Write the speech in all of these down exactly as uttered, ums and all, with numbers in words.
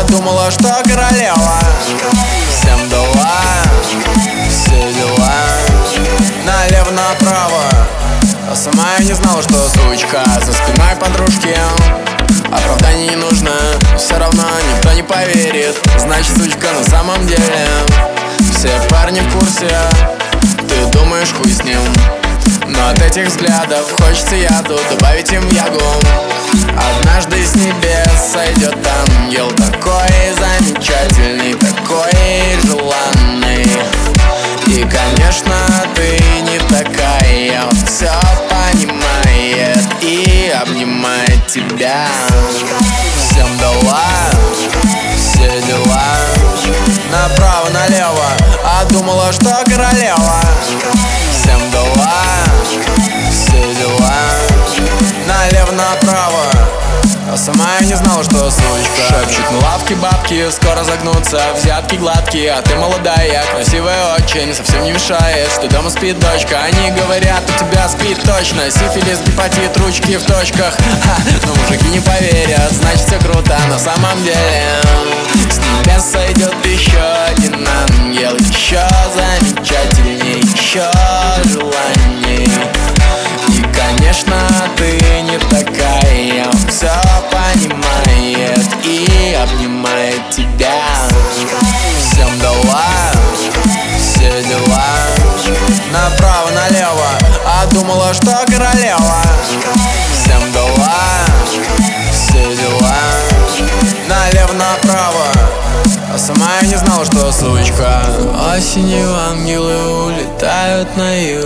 думала, что королева. Всем дала, все дела, налево-направо. А сама я не знала, что сучка за спиной подружки. Оправданий не нужно, все равно никто не поверит. Значит, сучка на самом деле. Все парни в курсе, ты думаешь, хуй с ним. Но от этих взглядов хочется яду добавить им ягу. Однажды с небес сойдет ангел, такой замечательный, такой желанный. И, конечно, ты не такая, он все понимает и обнимает тебя. Всем дала, все дела, направо-налево, а думала, что королева. Всем дала, все дела, налево-направо. А сама я не знала, что сучка. Шепчут на лавке бабки, скоро загнутся, взятки гладкие. А ты молодая, красивая очень, совсем не мешает, что дома спит дочка. Они говорят, у тебя спит точно сифилис, гепатит, ручки в точках. Ха, но мужики не поверят, значит все круто на самом деле. С небес сойдет еще один ангел, еще замечательней, еще желаний. И, конечно, ты не такая, он все понимает и обнимает тебя. Всем дала, все дела, направо-налево, а думала, что королева. Всем дала, все дела, налево-направо. А сама я не знала, что сучка. Осенью ангелы улетают на юг,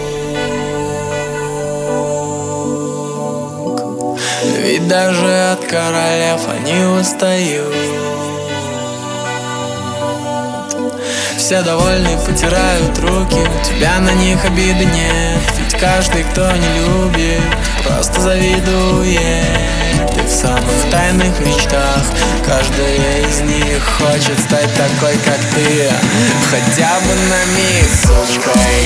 ведь даже от королев они устают. Все довольны, потирают руки, у тебя на них обиды нет. Ведь каждый, кто не любит, просто завидует. Ты в самых тайных мечтах, каждая из них хочет стать такой, как ты, хотя бы на миг сучкой.